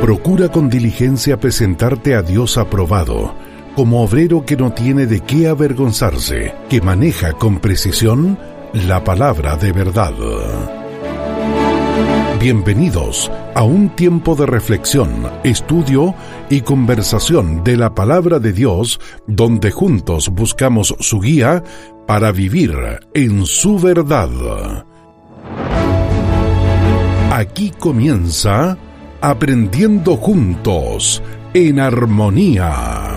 Procura con diligencia presentarte a Dios aprobado, como obrero que no tiene de qué avergonzarse, que maneja con precisión la palabra de verdad. Bienvenidos a un tiempo de reflexión, estudio y conversación de la palabra de Dios, donde juntos buscamos su guía para vivir en su verdad. Aquí comienza Aprendiendo Juntos en Armonía.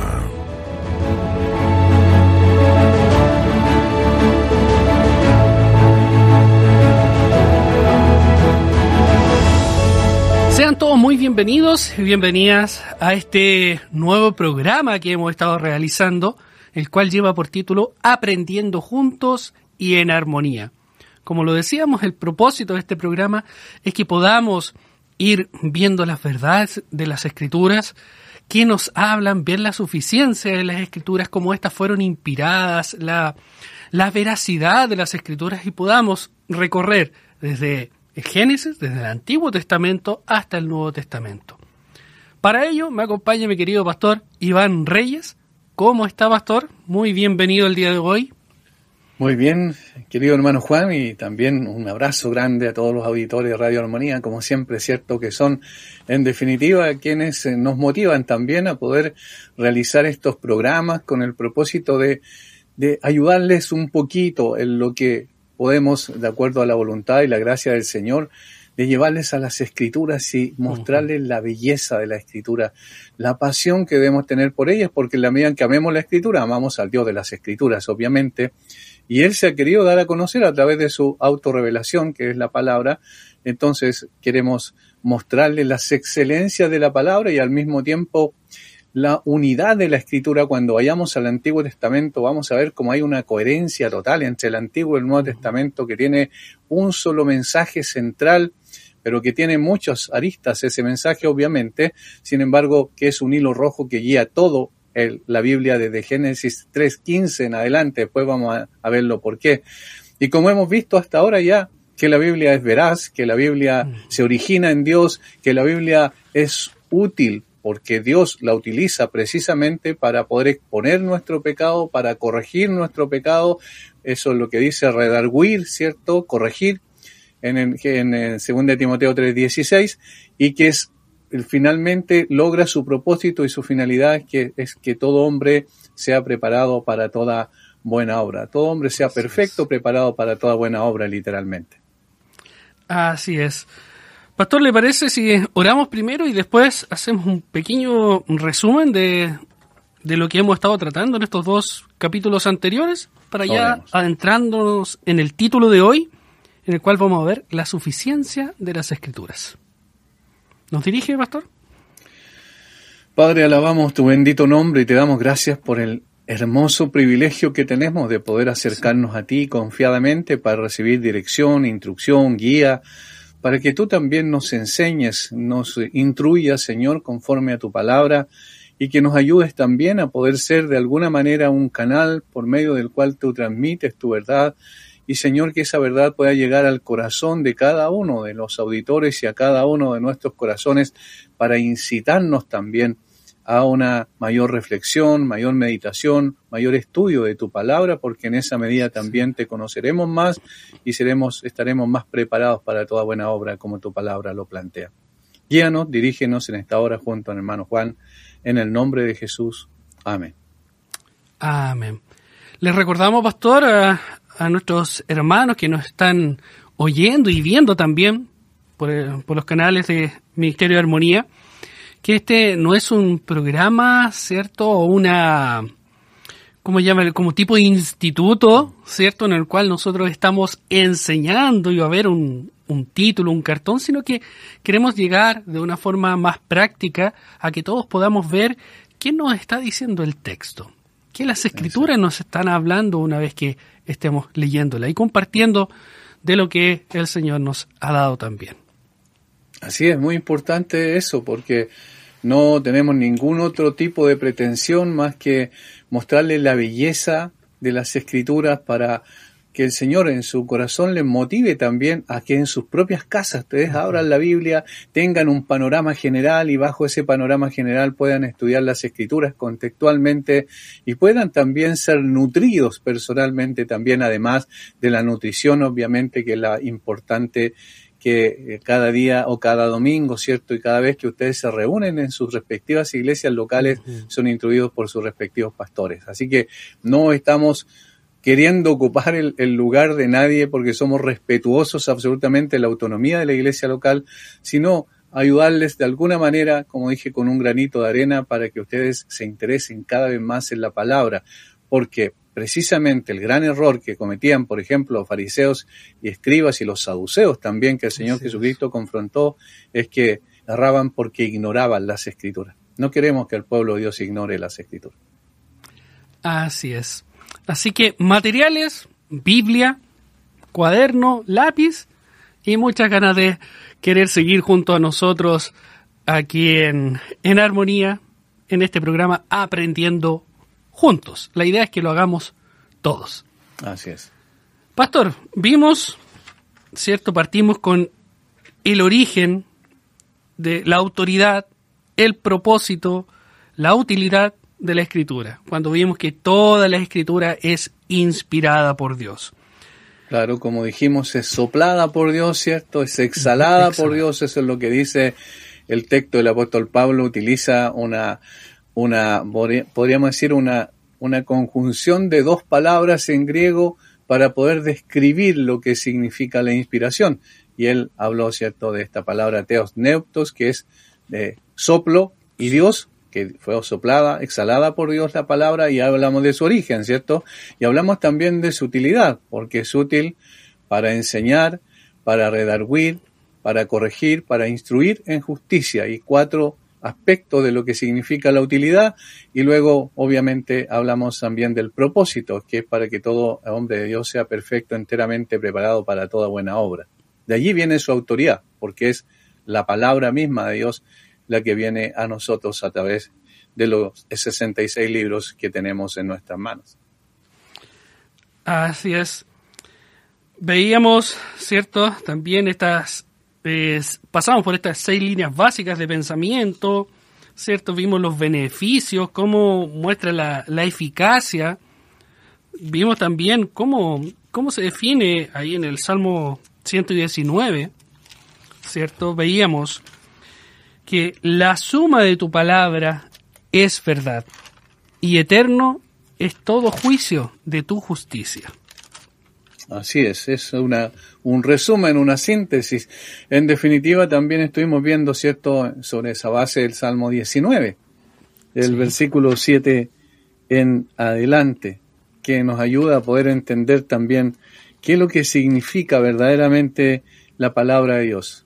Sean todos muy bienvenidos y bienvenidas a este nuevo programa que hemos estado realizando, el cual lleva por título Aprendiendo Juntos y en Armonía. Como lo decíamos, el propósito de este programa es que podamos ir viendo las verdades de las Escrituras, que nos hablan, ver la suficiencia de las Escrituras, cómo éstas fueron inspiradas, la veracidad de las Escrituras, y podamos recorrer desde el Génesis, desde el Antiguo Testamento hasta el Nuevo Testamento. Para ello me acompaña mi querido pastor Iván Reyes. ¿Cómo está, pastor? Muy bienvenido el día de hoy. Muy bien, querido hermano Juan, y también un abrazo grande a todos los auditores de Radio Armonía, como siempre, es cierto que son, en definitiva, quienes nos motivan también a poder realizar estos programas con el propósito de ayudarles un poquito en lo que podemos, de acuerdo a la voluntad y la gracia del Señor, de llevarles a las Escrituras y mostrarles la belleza de la Escritura, la pasión que debemos tener por ellas, porque en la medida en que amemos la Escritura, amamos al Dios de las Escrituras, obviamente, y Él se ha querido dar a conocer a través de su autorrevelación, que es la palabra. Entonces queremos mostrarles las excelencias de la palabra y al mismo tiempo la unidad de la Escritura. Cuando vayamos al Antiguo Testamento vamos a ver cómo hay una coherencia total entre el Antiguo y el Nuevo Testamento, que tiene un solo mensaje central, pero que tiene muchas aristas ese mensaje, obviamente, sin embargo, que es un hilo rojo que guía todo la Biblia desde Génesis 3:15 en adelante. Después vamos a verlo por qué. Y como hemos visto hasta ahora ya, que la Biblia es veraz, que la Biblia se origina en Dios, que la Biblia es útil, porque Dios la utiliza precisamente para poder exponer nuestro pecado, para corregir nuestro pecado. Eso es lo que dice redarguir, ¿cierto? Corregir en 2 Timoteo 3:16, y que finalmente logra su propósito y su finalidad, es que todo hombre sea preparado para toda buena obra. Todo hombre sea perfecto, preparado para toda buena obra, literalmente. Así es. Pastor, ¿le parece si oramos primero y después hacemos un pequeño resumen de lo que hemos estado tratando en estos dos capítulos anteriores, para ya adentrándonos en el título de hoy, en el cual vamos a ver la suficiencia de las Escrituras? ¿Nos dirige, pastor? Padre, alabamos tu bendito nombre y te damos gracias por el hermoso privilegio que tenemos de poder acercarnos a ti confiadamente para recibir dirección, instrucción, guía, para que tú también nos enseñes, nos instruyas, Señor, conforme a tu palabra, y que nos ayudes también a poder ser de alguna manera un canal por medio del cual tú transmites tu verdad. Y, Señor, que esa verdad pueda llegar al corazón de cada uno de los auditores y a cada uno de nuestros corazones, para incitarnos también a una mayor reflexión, mayor meditación, mayor estudio de tu palabra, porque en esa medida también te conoceremos más y estaremos más preparados para toda buena obra, como tu palabra lo plantea. Guíanos, dirígenos en esta hora junto al hermano Juan, en el nombre de Jesús. Amén. Amén. Les recordamos, pastor, a nuestros hermanos que nos están oyendo y viendo también por los canales de Ministerio de Armonía, que este no es un programa, ¿cierto? O una, ¿cómo llama? Como tipo de instituto, ¿cierto? En el cual nosotros estamos enseñando y va a haber un título, un cartón, sino que queremos llegar de una forma más práctica a que todos podamos ver qué nos está diciendo el texto, qué las Escrituras nos están hablando una vez que estemos leyéndola y compartiendo de lo que el Señor nos ha dado también. Así es, muy importante eso, porque no tenemos ningún otro tipo de pretensión más que mostrarle la belleza de las Escrituras para que el Señor en su corazón les motive también a que en sus propias casas ustedes abran la Biblia, tengan un panorama general y bajo ese panorama general puedan estudiar las Escrituras contextualmente y puedan también ser nutridos personalmente también, además de la nutrición, obviamente, que es la importante, que cada día o cada domingo, ¿cierto? Y cada vez que ustedes se reúnen en sus respectivas iglesias locales, son instruidos por sus respectivos pastores. Así que no estamos queriendo ocupar el lugar de nadie porque somos respetuosos absolutamente de la autonomía de la iglesia local, sino ayudarles de alguna manera, como dije, con un granito de arena para que ustedes se interesen cada vez más en la palabra, porque precisamente el gran error que cometían, por ejemplo, los fariseos y escribas y los saduceos también, que el Señor Jesucristo confrontó, es que erraban porque ignoraban las Escrituras. No queremos que el pueblo de Dios ignore las Escrituras. Así es. Así que materiales, Biblia, cuaderno, lápiz y muchas ganas de querer seguir junto a nosotros aquí en Armonía, en este programa Aprendiendo Juntos. La idea es que lo hagamos todos. Así es. Pastor, vimos, ¿cierto? Partimos con el origen de la autoridad, el propósito, la utilidad de la Escritura, cuando vimos que toda la Escritura es inspirada por Dios. Claro, como dijimos, es soplada por Dios, ¿cierto? Es exhalada por Dios, eso es lo que dice el texto del apóstol Pablo. Utiliza podríamos decir una conjunción de dos palabras en griego para poder describir lo que significa la inspiración. Y él habló, ¿cierto?, de esta palabra theos neuptos, que es de soplo, y Dios, que fue soplada, exhalada por Dios la palabra, y hablamos de su origen, ¿cierto? Y hablamos también de su utilidad, porque es útil para enseñar, para redarguir, para corregir, para instruir en justicia, y 4 aspectos de lo que significa la utilidad, y luego obviamente hablamos también del propósito, que es para que todo hombre de Dios sea perfecto, enteramente preparado para toda buena obra. De allí viene su autoridad, porque es la palabra misma de Dios la que viene a nosotros a través de los 66 libros que tenemos en nuestras manos. Así es. Veíamos, ¿cierto?, también pasamos por estas 6 líneas básicas de pensamiento, ¿cierto? Vimos los beneficios, cómo muestra la eficacia. Vimos también cómo se define ahí en el Salmo 119, ¿cierto? Veíamos que la suma de tu palabra es verdad, y eterno es todo juicio de tu justicia. Así es un resumen, una síntesis. En definitiva, también estuvimos viendo, ¿cierto?, sobre esa base del Salmo 19, el versículo 7 en adelante, que nos ayuda a poder entender también qué es lo que significa verdaderamente la palabra de Dios.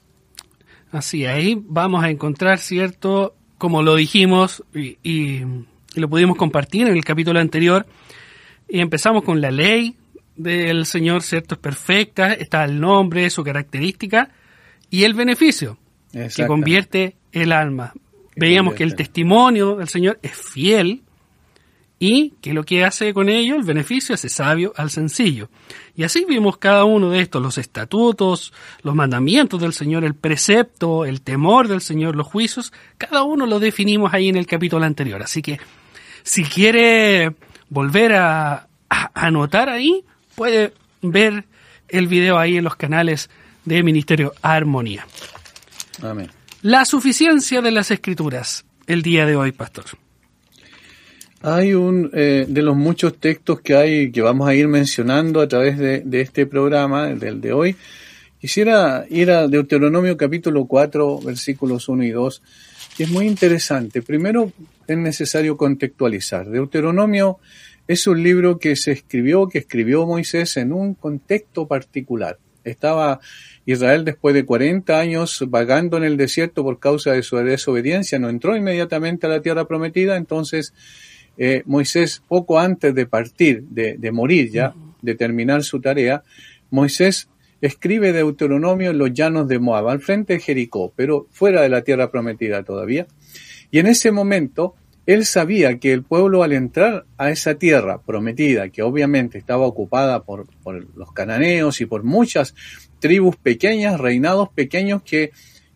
Así, ahí vamos a encontrar, ¿cierto?, como lo dijimos y lo pudimos compartir en el capítulo anterior, y empezamos con la ley del Señor, ¿cierto? Es perfecta, está el nombre, su característica y el beneficio que convierte el alma. Veíamos que el testimonio del Señor es fiel y que lo que hace con ello, el beneficio, hace sabio al sencillo. Y así vimos cada uno de estos, los estatutos, los mandamientos del Señor, el precepto, el temor del Señor, los juicios, cada uno lo definimos ahí en el capítulo anterior. Así que si quiere volver a anotar ahí, puede ver el video ahí en los canales de Ministerio Armonía. Amén. La suficiencia de las Escrituras, el día de hoy, pastor. Hay de los muchos textos que hay, que vamos a ir mencionando a través de este programa, del de hoy. Quisiera ir a Deuteronomio capítulo 4, versículos 1 y 2, que es muy interesante. Primero, es necesario contextualizar. Deuteronomio es un libro que escribió Moisés en un contexto particular. Estaba Israel después de 40 años vagando en el desierto por causa de su desobediencia, no entró inmediatamente a la tierra prometida. Entonces Moisés, poco antes de partir, de morir ya, de terminar su tarea, Moisés escribe Deuteronomio en los llanos de Moab, al frente de Jericó, pero fuera de la tierra prometida todavía. Y en ese momento él sabía que el pueblo, al entrar a esa tierra prometida, que obviamente estaba ocupada por los cananeos y por muchas tribus pequeñas, reinados pequeños que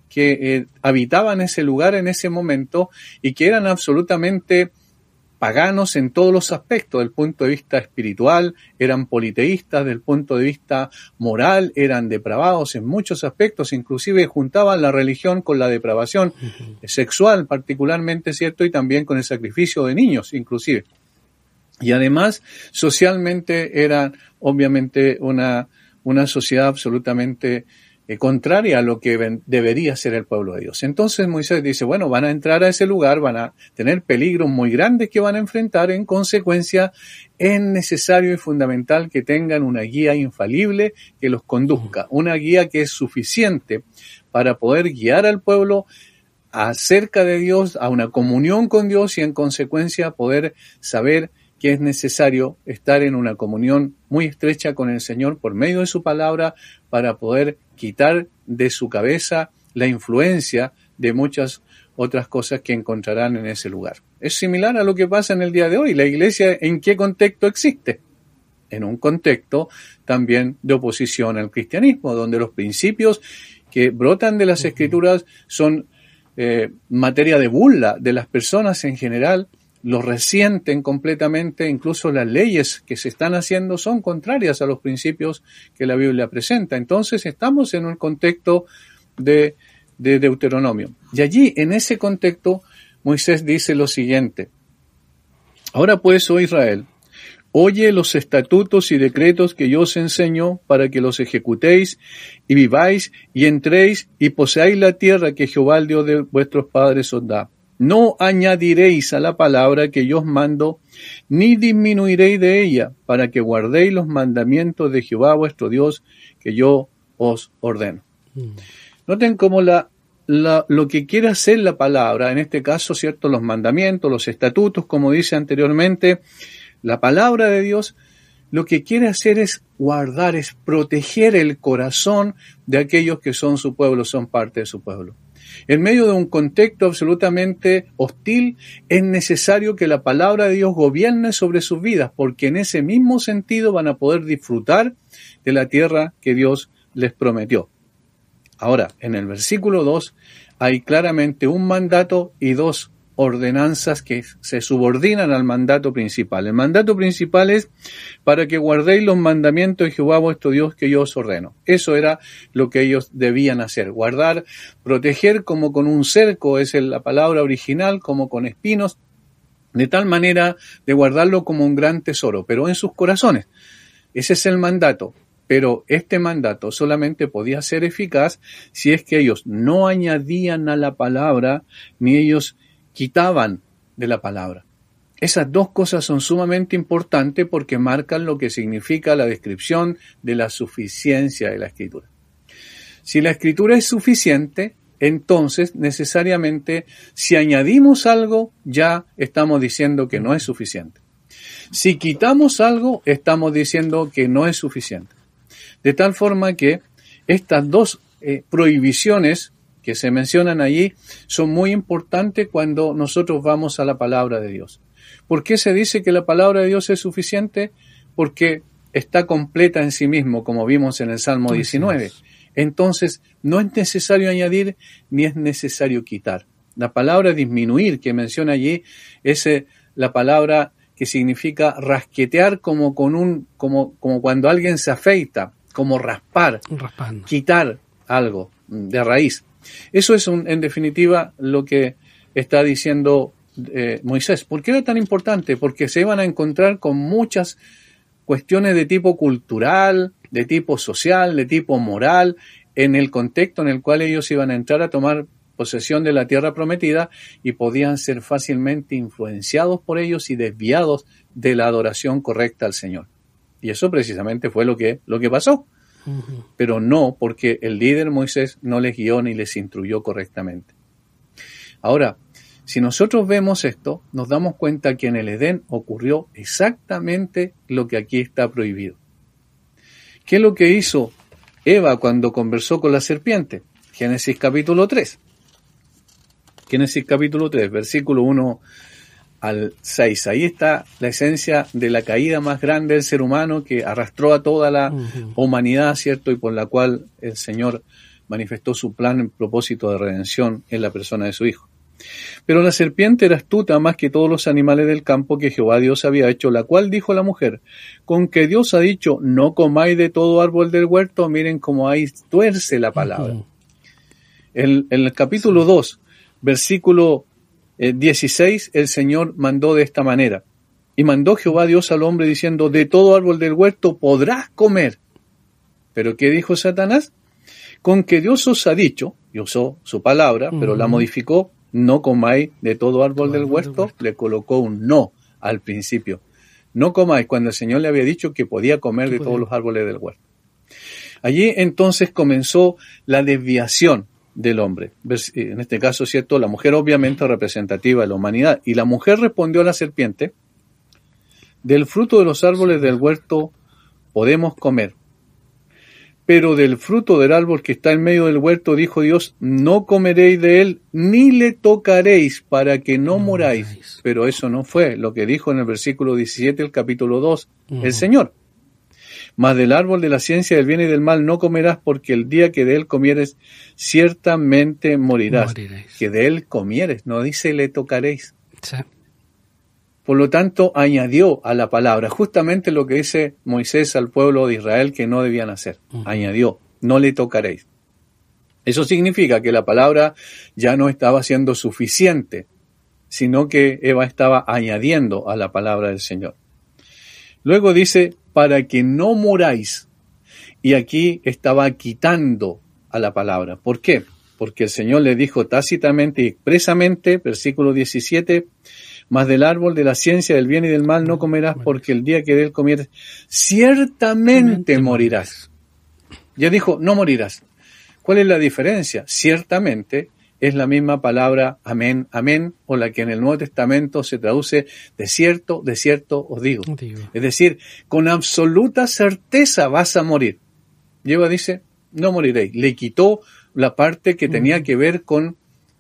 habitaban ese lugar en ese momento y que eran absolutamente paganos en todos los aspectos, desde el punto de vista espiritual, eran politeístas, desde el punto de vista moral, eran depravados en muchos aspectos, inclusive juntaban la religión con la depravación sexual particularmente, ¿cierto? Y también con el sacrificio de niños, inclusive. Y además, socialmente eran obviamente una sociedad absolutamente contraria a lo que debería ser el pueblo de Dios. Entonces Moisés dice, bueno, van a entrar a ese lugar, van a tener peligros muy grandes que van a enfrentar, en consecuencia es necesario y fundamental que tengan una guía infalible que los conduzca, una guía que es suficiente para poder guiar al pueblo acerca de Dios, a una comunión con Dios y en consecuencia poder saber que es necesario estar en una comunión muy estrecha con el Señor por medio de su palabra para poder quitar de su cabeza la influencia de muchas otras cosas que encontrarán en ese lugar. Es similar a lo que pasa en el día de hoy. La iglesia, ¿en qué contexto existe? En un contexto también de oposición al cristianismo, donde los principios que brotan de las Escrituras son materia de burla de las personas en general, los resienten completamente, incluso las leyes que se están haciendo son contrarias a los principios que la Biblia presenta. Entonces estamos en un contexto de Deuteronomio. Y allí, en ese contexto, Moisés dice lo siguiente: ahora pues, oh Israel, oye los estatutos y decretos que yo os enseño para que los ejecutéis y viváis y entréis y poseáis la tierra que Jehová, el Dios de vuestros padres, os da. No añadiréis a la palabra que yo os mando, ni disminuiréis de ella, para que guardéis los mandamientos de Jehová vuestro Dios, que yo os ordeno. Noten cómo lo que quiere hacer la palabra, en este caso, ¿cierto?, los mandamientos, los estatutos, como dice anteriormente, la palabra de Dios, lo que quiere hacer es guardar, es proteger el corazón de aquellos que son su pueblo, son parte de su pueblo. En medio de un contexto absolutamente hostil, es necesario que la palabra de Dios gobierne sobre sus vidas, porque en ese mismo sentido van a poder disfrutar de la tierra que Dios les prometió. Ahora, en el versículo 2 hay claramente un mandato y dos ordenanzas que se subordinan al mandato principal. El mandato principal es para que guardéis los mandamientos de Jehová vuestro Dios que yo os ordeno. Eso era lo que ellos debían hacer, guardar, proteger como con un cerco, es la palabra original, como con espinos, de tal manera de guardarlo como un gran tesoro, pero en sus corazones. Ese es el mandato. Pero este mandato solamente podía ser eficaz si es que ellos no añadían a la palabra, ni ellos quitaban de la palabra. Esas dos cosas son sumamente importantes porque marcan lo que significa la descripción de la suficiencia de la Escritura. Si la Escritura es suficiente, entonces necesariamente si añadimos algo, ya estamos diciendo que no es suficiente. Si quitamos algo, estamos diciendo que no es suficiente. De tal forma que estas dos prohibiciones que se mencionan allí son muy importantes cuando nosotros vamos a la palabra de Dios. ¿Por qué se dice que la palabra de Dios es suficiente? Porque está completa en sí mismo, como vimos en el Salmo 19. Entonces, no es necesario añadir ni es necesario quitar. La palabra disminuir que menciona allí es la palabra que significa rasquetear como cuando alguien se afeita, como raspar, raspando, quitar algo de raíz. Eso es en definitiva lo que está diciendo Moisés. ¿Por qué era tan importante? Porque se iban a encontrar con muchas cuestiones de tipo cultural, de tipo social, de tipo moral, en el contexto en el cual ellos iban a entrar a tomar posesión de la tierra prometida y podían ser fácilmente influenciados por ellos y desviados de la adoración correcta al Señor. Y eso precisamente fue lo que pasó. Pero no porque el líder Moisés no les guió ni les instruyó correctamente. Ahora, si nosotros vemos esto, nos damos cuenta que en el Edén ocurrió exactamente lo que aquí está prohibido. ¿Qué es lo que hizo Eva cuando conversó con la serpiente? Génesis capítulo 3. Génesis capítulo 3, versículo 1 al 6. Ahí está la esencia de la caída más grande del ser humano que arrastró a toda la humanidad, ¿cierto? Y por la cual el Señor manifestó su plan en propósito de redención en la persona de su Hijo. Pero la serpiente era astuta más que todos los animales del campo que Jehová Dios había hecho, la cual dijo a la mujer, con que Dios ha dicho, no comáis de todo árbol del huerto. Miren cómo ahí tuerce la palabra. En el capítulo 2, versículo 16, el Señor mandó de esta manera, y mandó Jehová Dios al hombre diciendo, de todo árbol del huerto podrás comer. ¿Pero qué dijo Satanás? Con que Dios os ha dicho, y usó su palabra, pero la modificó, no comáis de todo árbol del huerto, le colocó un no al principio. No comáis, cuando el Señor le había dicho que podía comer de todos los árboles del huerto. Allí entonces comenzó la desviación del hombre. En este caso, ¿cierto? La mujer obviamente representativa de la humanidad. Y la mujer respondió a la serpiente, del fruto de los árboles del huerto podemos comer, pero del fruto del árbol que está en medio del huerto, dijo Dios, no comeréis de él, ni le tocaréis, para que no muráis. Pero eso no fue lo que dijo en el versículo 17 del capítulo 2, el Señor. Mas del árbol de la ciencia del bien y del mal no comerás, porque el día que de él comieres, ciertamente morirás. Que de él comieres, no dice le tocaréis. Sí. Por lo tanto, añadió a la palabra justamente lo que dice Moisés al pueblo de Israel que no debían hacer. Añadió, no le tocaréis. Eso significa que la palabra ya no estaba siendo suficiente, sino que Eva estaba añadiendo a la palabra del Señor. Luego dice, para que no muráis. Y aquí estaba quitando a la palabra. ¿Por qué? Porque el Señor le dijo tácitamente y expresamente, versículo 17, mas del árbol de la ciencia del bien y del mal no comerás, porque el día que de él comieres, ciertamente morirás. Ya dijo, no morirás. ¿Cuál es la diferencia? Ciertamente es la misma palabra amén, amén, o la que en el Nuevo Testamento se traduce de cierto os digo. Es decir, con absoluta certeza vas a morir. Y Eva dice, no moriréis. Le quitó la parte que tenía que ver con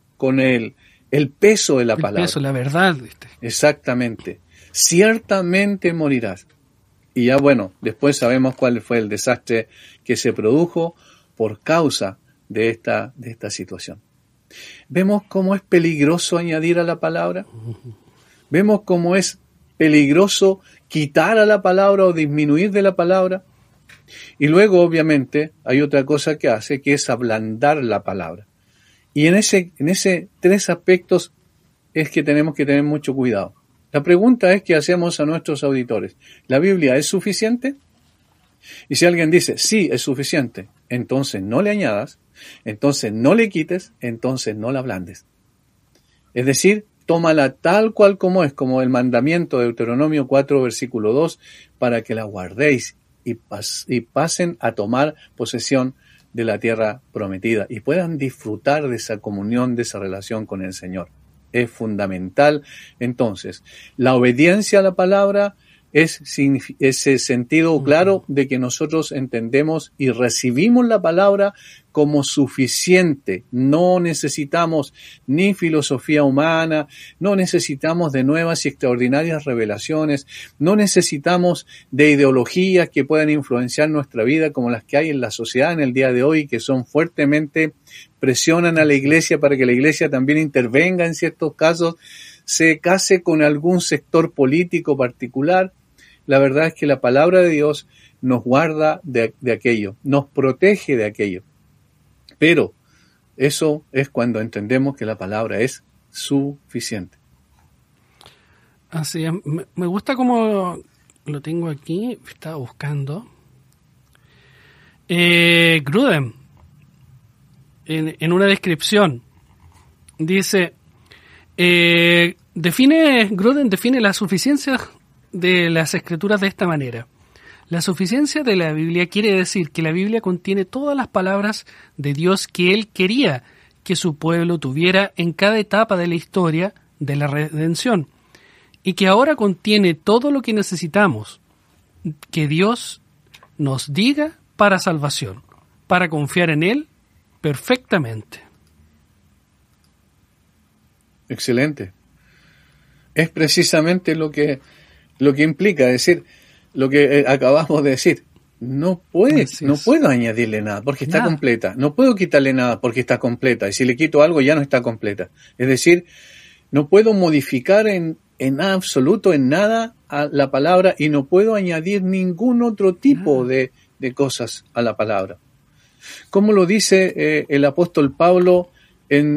el peso de la palabra. El peso, la verdad. Exactamente. Ciertamente morirás. Y ya bueno, después sabemos cuál fue el desastre que se produjo por causa de esta situación. ¿Vemos cómo es peligroso añadir a la palabra? ¿Vemos cómo es peligroso quitar a la palabra o disminuir de la palabra? Y luego, obviamente, hay otra cosa que hace, que es ablandar la palabra. Y en ese tres aspectos es que tenemos que tener mucho cuidado. La pregunta es que hacemos a nuestros auditores. ¿La Biblia es suficiente? Y si alguien dice, sí, es suficiente, entonces no le añadas, entonces no le quites, entonces no la ablandes. Es decir, tómala tal cual como es, como el mandamiento de Deuteronomio 4, versículo 2, para que la guardéis y pasen a tomar posesión de la tierra prometida y puedan disfrutar de esa comunión, de esa relación con el Señor. Es fundamental. Entonces, la obediencia a la palabra es ese sentido claro de que nosotros entendemos y recibimos la palabra como suficiente. No necesitamos ni filosofía humana, no necesitamos de nuevas y extraordinarias revelaciones, no necesitamos de ideologías que puedan influenciar nuestra vida como las que hay en la sociedad en el día de hoy, que son fuertemente, presionan a la iglesia para que la iglesia también intervenga en ciertos casos, se case con algún sector político particular. La verdad es que la palabra de Dios nos guarda de aquello, nos protege de aquello. Pero eso es cuando entendemos que la palabra es suficiente. Así es. Me gusta como lo tengo aquí, estaba buscando. Grudem, en una descripción, dice, Grudem define la suficiencia de las escrituras de esta manera. La suficiencia de la Biblia quiere decir que la Biblia contiene todas las palabras de Dios que Él quería que su pueblo tuviera en cada etapa de la historia de la redención, y que ahora contiene todo lo que necesitamos que Dios nos diga para salvación, para confiar en Él perfectamente. Excelente. Es precisamente lo que implica, es decir, lo que acabamos de decir. No puedo añadirle nada porque está completa. No puedo quitarle nada porque está completa. Y si le quito algo ya no está completa. Es decir, no puedo modificar en absoluto, en nada, a la palabra, y no puedo añadir ningún otro tipo de cosas a la palabra. Como lo dice el apóstol Pablo en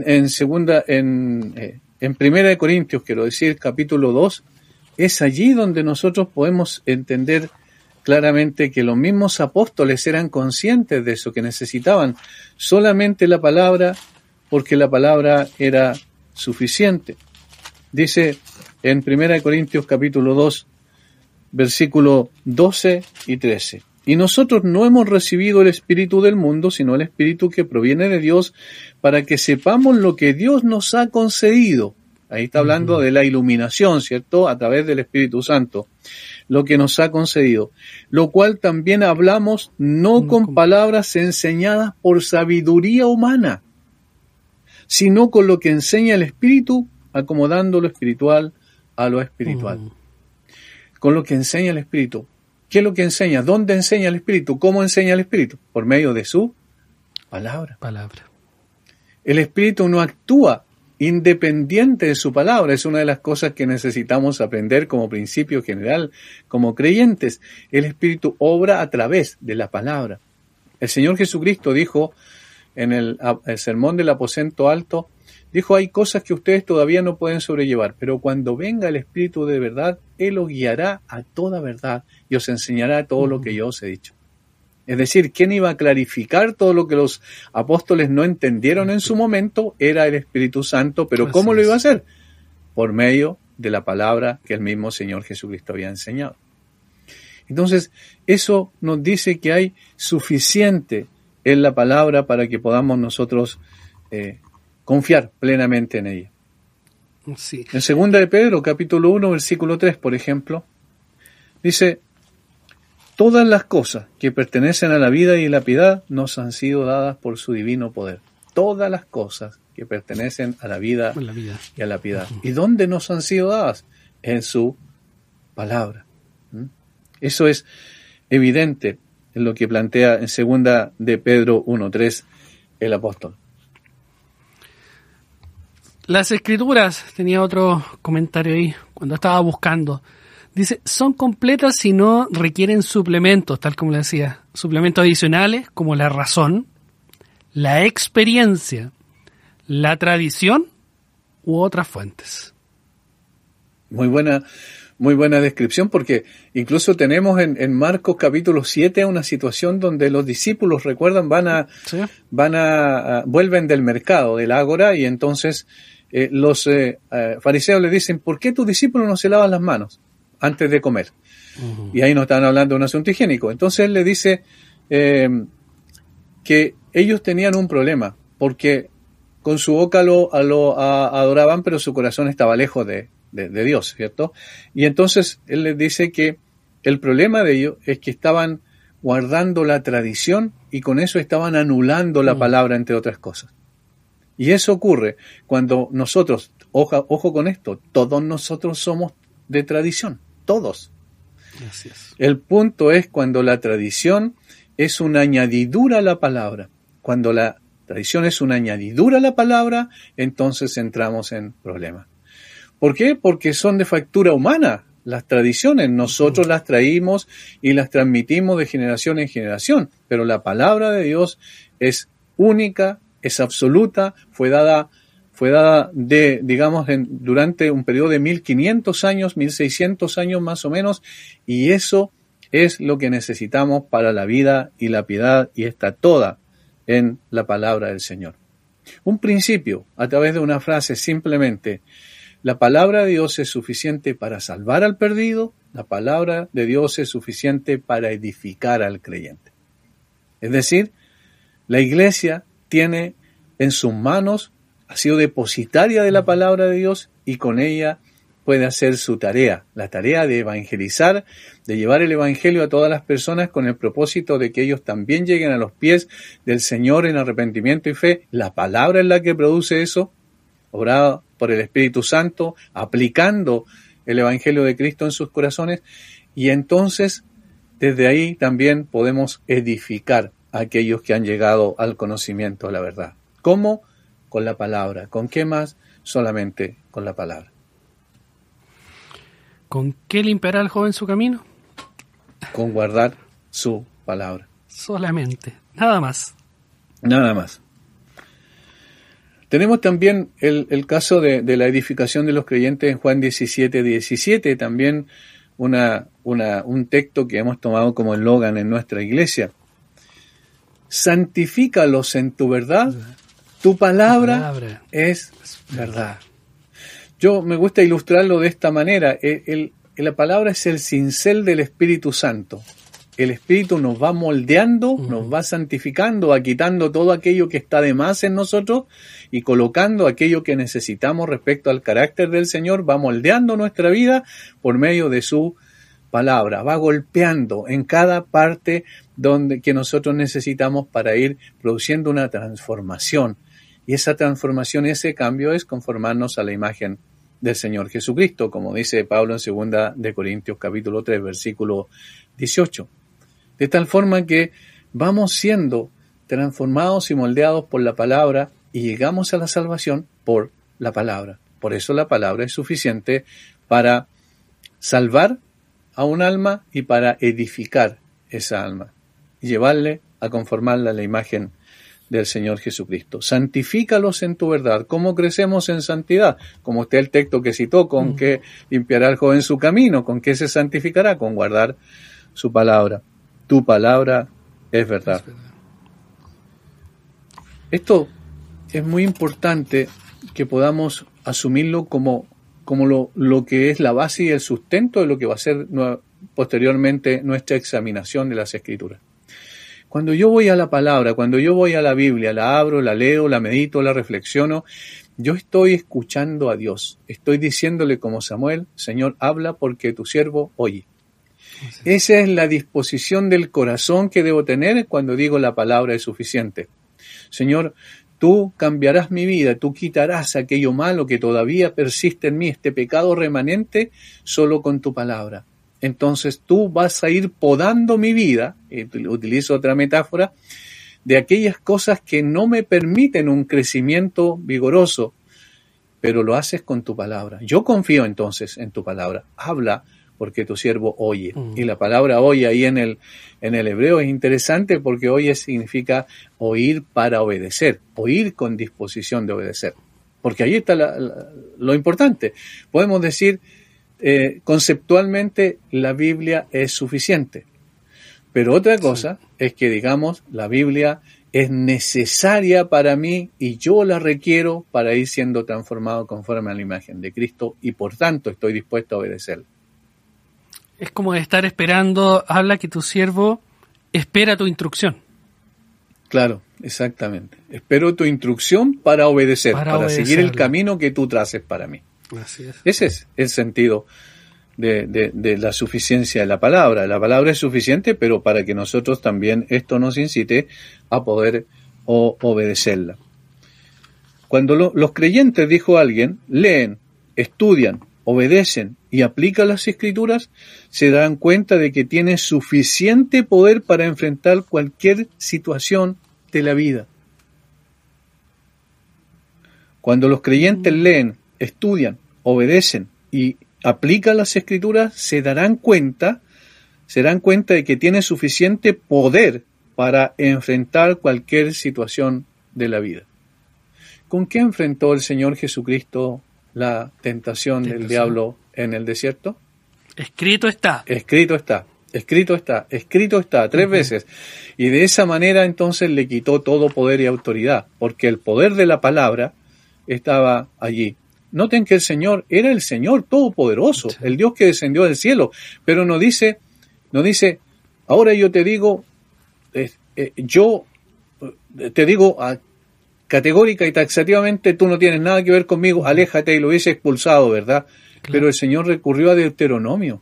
Primera de Corintios, quiero decir, capítulo 2, es allí donde nosotros podemos entender claramente que los mismos apóstoles eran conscientes de eso, que necesitaban solamente la palabra, porque la palabra era suficiente. Dice en 1 Corintios capítulo 2, versículo 12 y 13. Y nosotros no hemos recibido el espíritu del mundo, sino el espíritu que proviene de Dios, para que sepamos lo que Dios nos ha concedido. Ahí está hablando de la iluminación, ¿cierto? A través del Espíritu Santo. Lo que nos ha concedido, lo cual también hablamos no con palabras enseñadas por sabiduría humana, sino con lo que enseña el Espíritu, acomodando lo espiritual a lo espiritual. Con lo que enseña el Espíritu. ¿Qué es lo que enseña? ¿Dónde enseña el Espíritu? ¿Cómo enseña el Espíritu? Por medio de su palabra. El Espíritu no actúa independiente de su palabra. Es una de las cosas que necesitamos aprender como principio general, como creyentes. El Espíritu obra a través de la palabra. El Señor Jesucristo dijo en el sermón del aposento alto, dijo, hay cosas que ustedes todavía no pueden sobrellevar, pero cuando venga el Espíritu de verdad, Él os guiará a toda verdad y os enseñará todo lo que yo os he dicho. Es decir, ¿quién iba a clarificar todo lo que los apóstoles no entendieron en su momento? Era el Espíritu Santo, pero ¿cómo lo iba a hacer? Por medio de la palabra que el mismo Señor Jesucristo había enseñado. Entonces, eso nos dice que hay suficiente en la palabra para que podamos nosotros confiar plenamente en ella. Sí. En 2 de Pedro, capítulo 1, versículo 3, por ejemplo, dice, todas las cosas que pertenecen a la vida y la piedad nos han sido dadas por su divino poder. Todas las cosas que pertenecen a la vida y a la piedad. ¿Y dónde nos han sido dadas? En su palabra. Eso es evidente en lo que plantea en 2 de Pedro 1:3 el apóstol. Las Escrituras, tenía otro comentario ahí, cuando estaba buscando. Dice, son completas si no requieren suplementos, tal como le decía. Suplementos adicionales como la razón, la experiencia, la tradición u otras fuentes. Muy buena descripción, porque incluso tenemos en Marcos capítulo 7 una situación donde los discípulos, recuerdan, vuelven del mercado, del ágora, y entonces los fariseos le dicen, ¿por qué tus discípulos no se lavan las manos antes de comer? Y ahí no estaban hablando de un asunto higiénico. Entonces él le dice que ellos tenían un problema, porque con su boca lo adoraban, pero su corazón estaba lejos de Dios, ¿cierto? Y entonces él les dice que el problema de ellos es que estaban guardando la tradición y con eso estaban anulando la palabra, entre otras cosas. Y eso ocurre cuando nosotros, ojo con esto, todos nosotros somos de tradición, todos. Gracias. El punto es cuando la tradición es una añadidura a la palabra. Cuando la tradición es una añadidura a la palabra, entonces entramos en problemas. ¿Por qué? Porque son de factura humana las tradiciones. Nosotros las traímos y las transmitimos de generación en generación. Pero la palabra de Dios es única, es absoluta, fue dada durante un periodo de 1500 años, 1600 años más o menos, y eso es lo que necesitamos para la vida y la piedad, y está toda en la palabra del Señor. Un principio, a través de una frase, simplemente, la palabra de Dios es suficiente para salvar al perdido, la palabra de Dios es suficiente para edificar al creyente. Es decir, la iglesia tiene en sus manos, ha sido depositaria de la palabra de Dios y con ella puede hacer su tarea, la tarea de evangelizar, de llevar el evangelio a todas las personas con el propósito de que ellos también lleguen a los pies del Señor en arrepentimiento y fe. La palabra es la que produce eso, obrada por el Espíritu Santo, aplicando el Evangelio de Cristo en sus corazones, y entonces desde ahí también podemos edificar a aquellos que han llegado al conocimiento de la verdad. ¿Cómo? Con la palabra. ¿Con qué más? Solamente con la palabra. ¿Con qué limpiará el joven su camino? Con guardar su palabra. Solamente, nada más. Nada más. Tenemos también el caso de la edificación de los creyentes en Juan 17:17, también un texto que hemos tomado como eslogan en nuestra iglesia. Santifícalos en tu verdad, tu palabra es verdad. Yo me gusta ilustrarlo de esta manera. La palabra es el cincel del Espíritu Santo. El Espíritu nos va moldeando, nos va santificando, va quitando todo aquello que está de más en nosotros y colocando aquello que necesitamos respecto al carácter del Señor, va moldeando nuestra vida por medio de su palabra, va golpeando en cada parte que nosotros necesitamos para ir produciendo una transformación. Y esa transformación, ese cambio es conformarnos a la imagen del Señor Jesucristo, como dice Pablo en 2 de Corintios capítulo 3, versículo 18. De tal forma que vamos siendo transformados y moldeados por la palabra y llegamos a la salvación por la palabra. Por eso la palabra es suficiente para salvar a un alma y para edificar esa alma y llevarle a conformarla a la imagen del Señor Jesucristo. Santifícalos en tu verdad. ¿Cómo crecemos en santidad? Como usted el texto que citó, ¿con qué limpiará el joven su camino? ¿Con qué se santificará? Con guardar su palabra. Tu palabra es verdad. Esto es muy importante que podamos asumirlo como lo que es la base y el sustento de lo que va a ser posteriormente nuestra examinación de las Escrituras. Cuando yo voy a la palabra, cuando yo voy a la Biblia, la abro, la leo, la medito, la reflexiono, yo estoy escuchando a Dios. Estoy diciéndole como Samuel, Señor, habla porque tu siervo oye. Esa es la disposición del corazón que debo tener cuando digo la palabra es suficiente. Señor, tú cambiarás mi vida, tú quitarás aquello malo que todavía persiste en mí, este pecado remanente, solo con tu palabra. Entonces tú vas a ir podando mi vida, utilizo otra metáfora, de aquellas cosas que no me permiten un crecimiento vigoroso, pero lo haces con tu palabra. Yo confío entonces en tu palabra. Habla porque tu siervo oye. Y la palabra oye ahí en el hebreo es interesante porque oye significa oír para obedecer, oír con disposición de obedecer. Porque ahí está lo importante. Podemos decir conceptualmente la Biblia es suficiente. Pero otra cosa es que digamos la Biblia es necesaria para mí y yo la requiero para ir siendo transformado conforme a la imagen de Cristo y por tanto estoy dispuesto a obedecerla. Es como estar esperando, habla que tu siervo espera tu instrucción. Claro, exactamente. Espero tu instrucción para obedecer, para seguir el camino que tú traces para mí. Así es. Ese es el sentido de la suficiencia de la palabra. La palabra es suficiente, pero para que nosotros también esto nos incite a poder obedecerla. Cuando los creyentes, dijo alguien, leen, estudian, obedecen y aplican las Escrituras, se dan cuenta de que tiene suficiente poder para enfrentar cualquier situación de la vida. Cuando los creyentes leen, estudian, obedecen y aplican las Escrituras, se darán cuenta de que tiene suficiente poder para enfrentar cualquier situación de la vida. ¿Con qué enfrentó el Señor Jesucristo la tentación del diablo en el desierto? Escrito está. Escrito está. Escrito está. Escrito está. 3 veces. Y de esa manera entonces le quitó todo poder y autoridad, porque el poder de la palabra estaba allí. Noten que el Señor era el Señor Todopoderoso, el Dios que descendió del cielo, pero no dice, ahora yo te digo, categórica y taxativamente, tú no tienes nada que ver conmigo, aléjate, y lo hubiese expulsado, ¿verdad? Claro. Pero el Señor recurrió a Deuteronomio.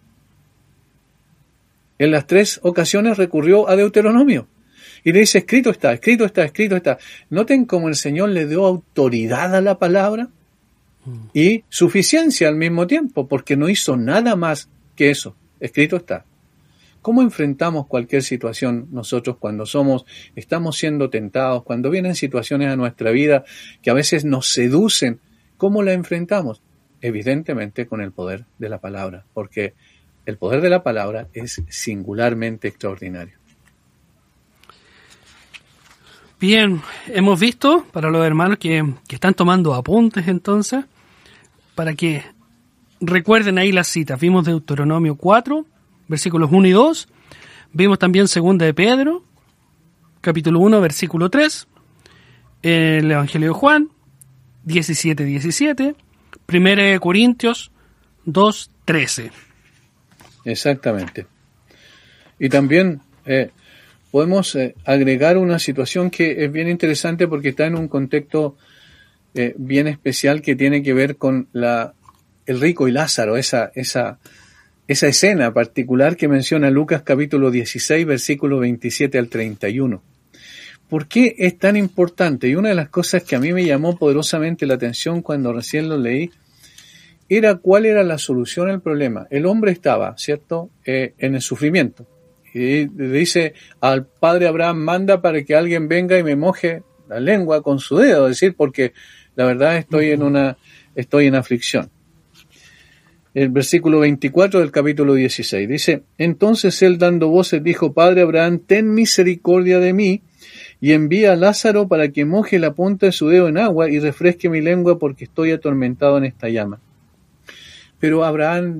En las 3 ocasiones recurrió a Deuteronomio. Y le dice, escrito está, escrito está, escrito está. Noten cómo el Señor le dio autoridad a la palabra. y suficiencia al mismo tiempo, porque no hizo nada más que eso. Escrito está. ¿Cómo enfrentamos cualquier situación nosotros cuando estamos siendo tentados, cuando vienen situaciones a nuestra vida que a veces nos seducen? ¿Cómo la enfrentamos? Evidentemente con el poder de la palabra, porque el poder de la palabra es singularmente extraordinario. Bien, hemos visto, para los hermanos que están tomando apuntes entonces, para que recuerden ahí las citas. Vimos Deuteronomio 4, versículos 1 y 2. Vimos también 2 de Pedro, capítulo 1, versículo 3. El Evangelio de Juan, 17:17. 1 de Corintios 2:13. Exactamente. Y también podemos agregar una situación que es bien interesante porque está en un contexto bien especial que tiene que ver con el rico y Lázaro, esa escena particular que menciona Lucas capítulo 16, versículo 27 al 31. ¿Por qué es tan importante? Y una de las cosas que a mí me llamó poderosamente la atención cuando recién lo leí, era cuál era la solución al problema. El hombre estaba, ¿cierto?, en el sufrimiento. Y le dice al padre Abraham, manda para que alguien venga y me moje la lengua con su dedo, es decir, porque la verdad estoy en aflicción. El versículo 24 del capítulo 16 dice, entonces él dando voces dijo, Padre Abraham, ten misericordia de mí y envía a Lázaro para que moje la punta de su dedo en agua y refresque mi lengua porque estoy atormentado en esta llama. Pero Abraham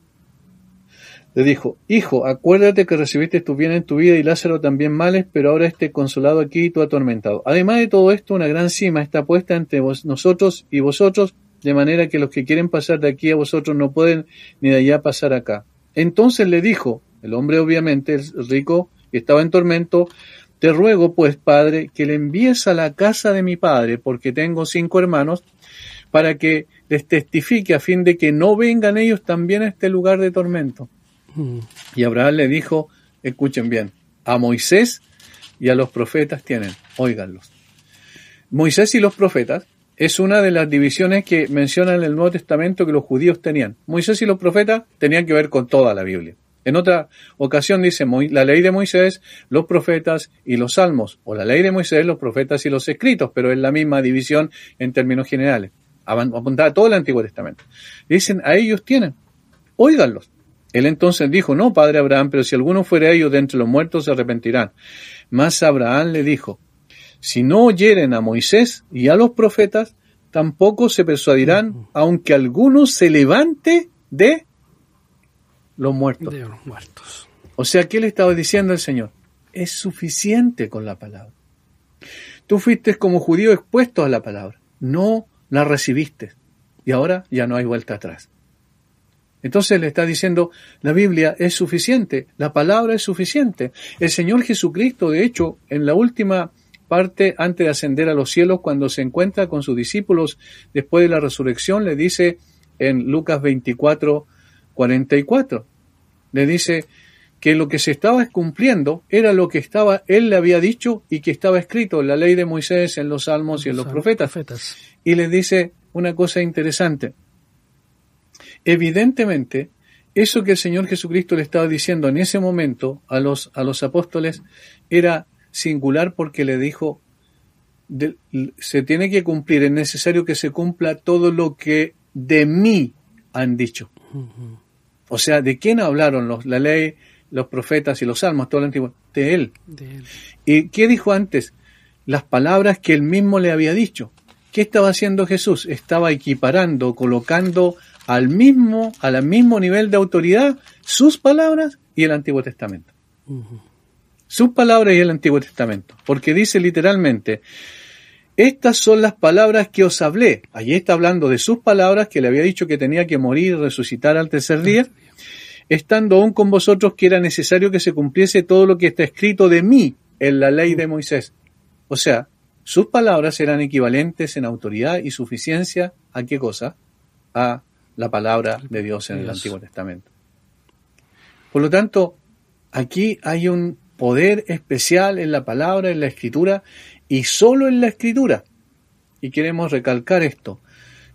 le dijo, hijo, acuérdate que recibiste tu bien en tu vida y Lázaro también males, pero ahora esté consolado aquí y tú atormentado. Además de todo esto, una gran cima está puesta entre nosotros y vosotros, de manera que los que quieren pasar de aquí a vosotros no pueden ni de allá pasar acá. Entonces le dijo, el hombre obviamente, el rico, que estaba en tormento, te ruego pues, padre, que le envíes a la casa de mi padre, porque tengo 5 hermanos, para que les testifique a fin de que no vengan ellos también a este lugar de tormento. Y Abraham le dijo, escuchen bien, a Moisés y a los profetas tienen, óiganlos. Moisés y los profetas es una de las divisiones que menciona en el Nuevo Testamento que los judíos tenían. Moisés y los profetas tenían que ver con toda la Biblia. En otra ocasión dice la ley de Moisés, los profetas y los salmos, o la ley de Moisés, los profetas y los escritos, pero es la misma división en términos generales. Apuntaba todo el Antiguo Testamento. Dicen, a ellos tienen, óiganlos. Él entonces dijo, no, padre Abraham, pero si alguno fuera ellos de entre los muertos se arrepentirán. Mas Abraham le dijo, si no oyeren a Moisés y a los profetas, tampoco se persuadirán, aunque alguno se levante de los muertos. De los muertos. O sea, ¿qué le estaba diciendo el Señor? Es suficiente con la palabra. Tú fuiste como judío expuesto a la palabra. No la recibiste. Y ahora ya no hay vuelta atrás. Entonces le está diciendo, la Biblia es suficiente, la palabra es suficiente. El Señor Jesucristo, de hecho, en la última parte, antes de ascender a los cielos, cuando se encuentra con sus discípulos después de la resurrección, le dice en Lucas 24:44, le dice que lo que se estaba cumpliendo era lo que él le había dicho y que estaba escrito en la ley de Moisés, en los salmos y en los profetas. Y le dice una cosa interesante. Evidentemente, eso que el Señor Jesucristo le estaba diciendo en ese momento a los apóstoles era singular porque le dijo, se tiene que cumplir, es necesario que se cumpla todo lo que de mí han dicho. Uh-huh. O sea, ¿de quién hablaron la ley, los profetas y los salmos, todo el antiguo? De él. ¿Y qué dijo antes? Las palabras que él mismo le había dicho. ¿Qué estaba haciendo Jesús? Estaba equiparando, colocando al mismo nivel de autoridad sus palabras y el Antiguo Testamento. Uh-huh. Sus palabras y el Antiguo Testamento. Porque dice literalmente, estas son las palabras que os hablé. Allí está hablando de sus palabras que le había dicho que tenía que morir y resucitar al tercer día. Estando aún con vosotros que era necesario que se cumpliese todo lo que está escrito de mí en la ley de Moisés. O sea, sus palabras eran equivalentes en autoridad y suficiencia ¿a qué cosa? A la palabra de Dios en el Antiguo Testamento. Por lo tanto, aquí hay un poder especial en la palabra, en la Escritura, y solo en la Escritura. Y queremos recalcar esto.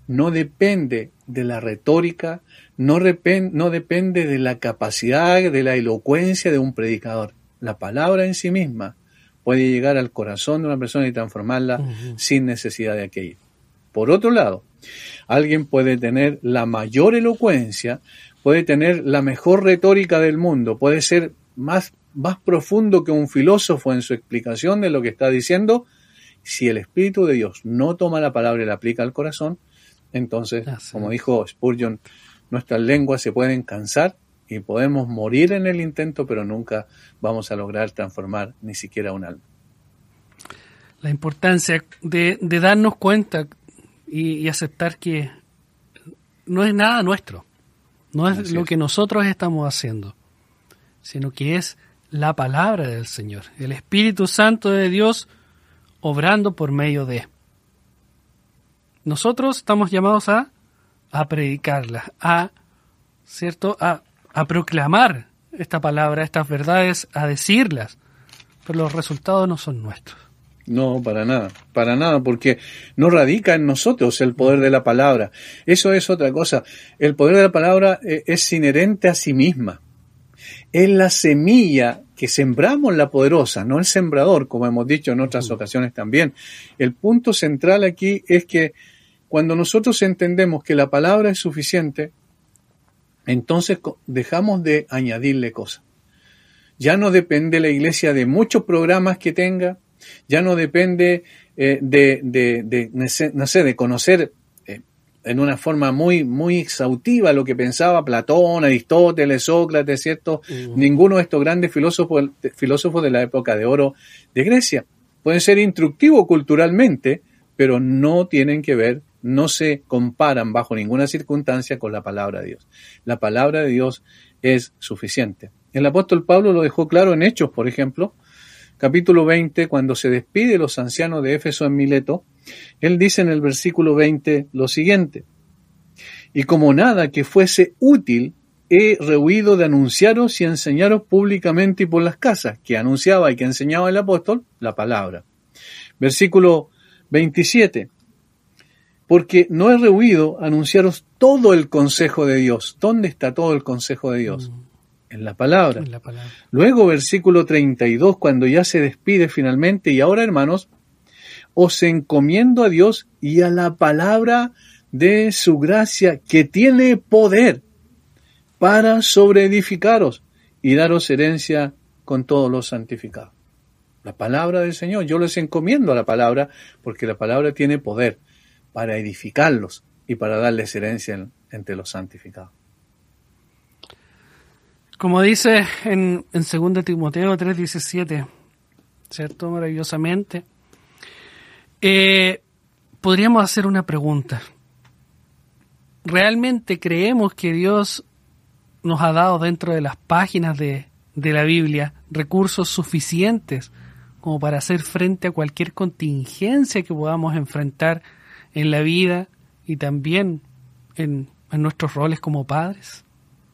no depende de la retórica, no depende de la capacidad, de la elocuencia de un predicador. La palabra en sí misma puede llegar al corazón de una persona y transformarla sin necesidad de aquello. Por otro lado, alguien puede tener la mayor elocuencia, puede tener la mejor retórica del mundo, puede ser más profundo que un filósofo en su explicación de lo que está diciendo. Si el Espíritu de Dios no toma la palabra y la aplica al corazón, entonces, como dijo Spurgeon, nuestras lenguas se pueden cansar y podemos morir en el intento, pero nunca vamos a lograr transformar ni siquiera un alma. La importancia de darnos cuenta y aceptar que no es nada nuestro, no es lo que nosotros estamos haciendo, sino que es la palabra del Señor, el Espíritu Santo de Dios obrando por medio de. Nosotros estamos llamados a predicarla, ¿cierto? A proclamar esta palabra, estas verdades, a decirlas, pero los resultados no son nuestros. No, para nada, porque no radica en nosotros el poder de la palabra. Eso es otra cosa. El poder de la palabra es inherente a sí misma. Es la semilla que sembramos la poderosa, no el sembrador, como hemos dicho en otras ocasiones también. El punto central aquí es que cuando nosotros entendemos que la palabra es suficiente, entonces dejamos de añadirle cosas. Ya no depende la iglesia de muchos programas que tenga, ya no depende de conocer en una forma muy exhaustiva lo que pensaba Platón, Aristóteles, Sócrates, ¿cierto? Ninguno de estos grandes filósofos de la época de oro de Grecia. Pueden ser instructivos culturalmente, pero no tienen que ver, no se comparan bajo ninguna circunstancia con la palabra de Dios. La palabra de Dios es suficiente. El apóstol Pablo lo dejó claro en Hechos, por ejemplo, capítulo 20, cuando se despide los ancianos de Éfeso en Mileto, él dice en el versículo 20 lo siguiente: y como nada que fuese útil, he rehuido de anunciaros y enseñaros públicamente y por las casas, que anunciaba y que enseñaba el apóstol, la palabra. Versículo 27, porque no he rehuido anunciaros todo el consejo de Dios. ¿Dónde está todo el consejo de Dios? En la palabra. Luego, versículo 32, cuando ya se despide finalmente, y ahora, hermanos, os encomiendo a Dios y a la palabra de su gracia, que tiene poder para sobreedificaros y daros herencia con todos los santificados. La palabra del Señor, yo les encomiendo a la palabra, porque la palabra tiene poder para edificarlos y para darles herencia entre los santificados. Como dice en 2 Timoteo 3:17, ¿cierto? Maravillosamente. Podríamos hacer una pregunta. ¿Realmente creemos que Dios nos ha dado dentro de las páginas de la Biblia recursos suficientes como para hacer frente a cualquier contingencia que podamos enfrentar en la vida y también en nuestros roles como padres?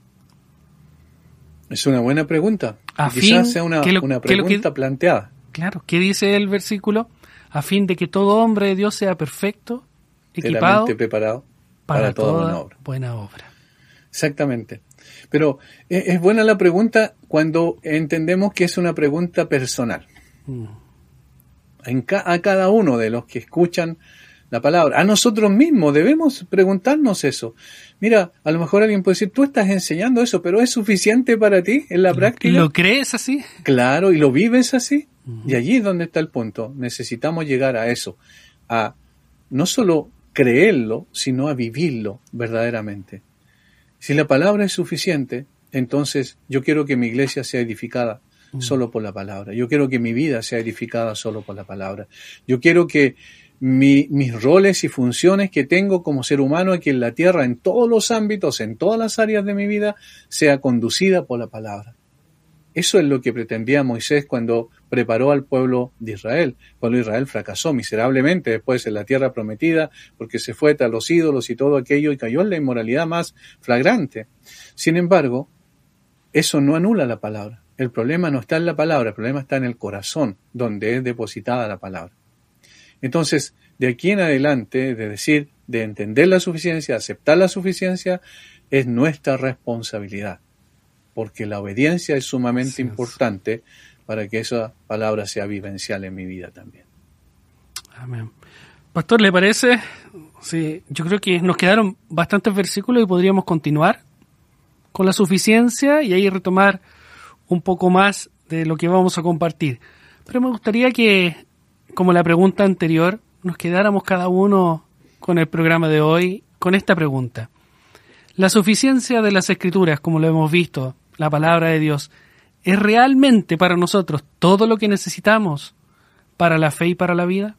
Es una buena pregunta. Quizás sea una pregunta planteada. Claro, ¿qué dice el versículo? A fin de que todo hombre de Dios sea perfecto, equipado, preparado para toda buena obra. Exactamente. Pero es buena la pregunta cuando entendemos que es una pregunta personal. A cada uno de los que escuchan la palabra, a nosotros mismos debemos preguntarnos eso. Mira, a lo mejor alguien puede decir, tú estás enseñando eso, pero ¿es suficiente para ti en la práctica? ¿Lo crees así? Claro, ¿y lo vives así? Y allí es donde está el punto. Necesitamos llegar a eso, a no solo creerlo, sino a vivirlo verdaderamente. Si la palabra es suficiente, entonces yo quiero que mi iglesia sea edificada solo por la palabra. Yo quiero que mi vida sea edificada solo por la palabra. Yo quiero que mis roles y funciones que tengo como ser humano aquí en la tierra, en todos los ámbitos, en todas las áreas de mi vida, sea conducida por la palabra. Eso es lo que pretendía Moisés cuando preparó al pueblo de Israel. El pueblo de Israel fracasó miserablemente después en la tierra prometida porque se fue tras los ídolos y todo aquello y cayó en la inmoralidad más flagrante. Sin embargo, eso no anula la palabra. El problema no está en la palabra, el problema está en el corazón, donde es depositada la palabra. Entonces, de aquí en adelante, de decir, de entender la suficiencia, aceptar la suficiencia, es nuestra responsabilidad, porque la obediencia es sumamente importante para que esa palabra sea vivencial en mi vida también. Amén. Pastor, ¿le parece? Sí, yo creo que nos quedaron bastantes versículos y podríamos continuar con la suficiencia y ahí retomar un poco más de lo que vamos a compartir. Pero me gustaría que, como la pregunta anterior, nos quedáramos cada uno con el programa de hoy con esta pregunta. La suficiencia de las Escrituras, como lo hemos visto, la palabra de Dios, ¿es realmente para nosotros todo lo que necesitamos para la fe y para la vida?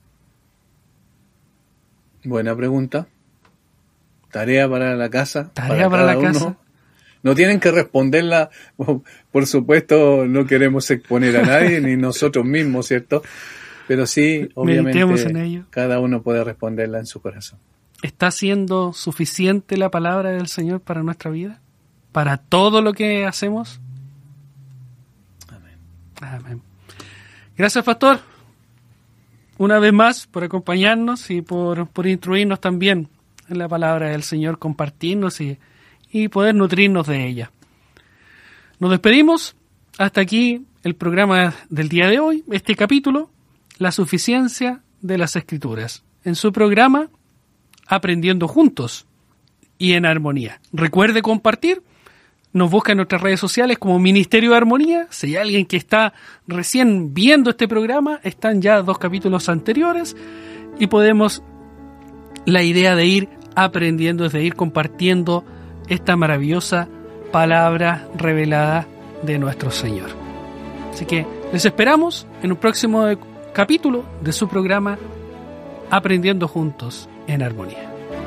Buena pregunta. Tarea para la casa. Tarea para la casa. No tienen que responderla, por supuesto, no queremos exponer a nadie, ni nosotros mismos, ¿cierto? Pero sí, obviamente, cada uno puede responderla en su corazón. ¿Está siendo suficiente la palabra del Señor para nuestra vida? ¿Para todo lo que hacemos? Amén. Amén. Gracias, Pastor, una vez más por acompañarnos y por instruirnos también en la palabra del Señor, compartirnos y poder nutrirnos de ella. Nos despedimos. Hasta aquí el programa del día de hoy, este capítulo, la suficiencia de las Escrituras, en su programa Aprendiendo Juntos y en Armonía. Recuerde compartir, nos busca en nuestras redes sociales como Ministerio de Armonía. Si hay alguien que está recién viendo este programa, están ya 2 capítulos anteriores y podemos, la idea de ir aprendiendo es de ir compartiendo esta maravillosa palabra revelada de nuestro Señor. Así que les esperamos en un próximo capítulo de su programa Aprendiendo Juntos en Armonía.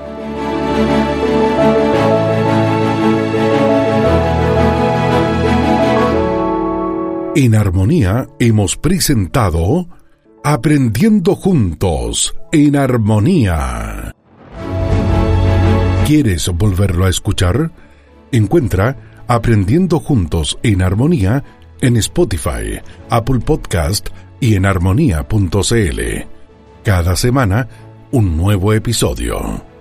En Armonía hemos presentado Aprendiendo Juntos en Armonía. ¿Quieres volverlo a escuchar? Encuentra Aprendiendo Juntos en Armonía en Spotify, Apple Podcast y en armonía.cl. Cada semana, un nuevo episodio.